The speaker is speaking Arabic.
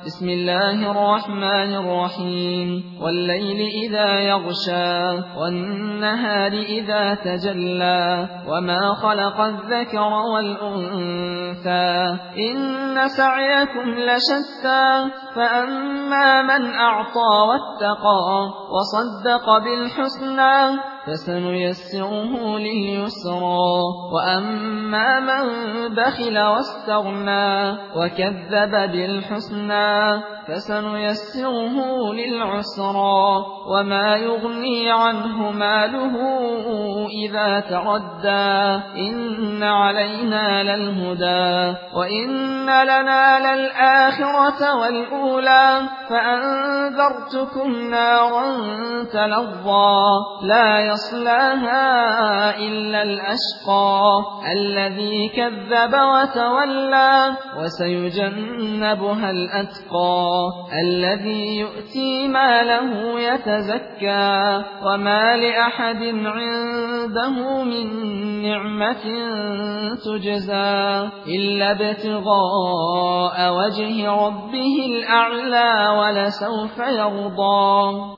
بسم الله الرحمن الرحيم والليل إذا يغشى والنهار إذا تجلى وما خلق الذكر والأنثى إن سعيكم لشتى فأما من أعطى واتقى وصدق بالحسنى فسنيسره لليسرى وأما من بخل واستغنى وكذب بالحسنى فسنيسره للعسرى وما يغني عنه ماله إذا تردى إن علينا للهدى وإن لنا للآخرة والأولى فأنذرتكم نارا تلظى لا يصلاها إلا الأشقى الذي كذب وتولى وسيجنبها الأتقى الذي يؤتي ماله يتزكى وما لأحد عنده من نعمة تجزى إلا ابتغاء وجه ربه الأعلى ولسوف يرضى.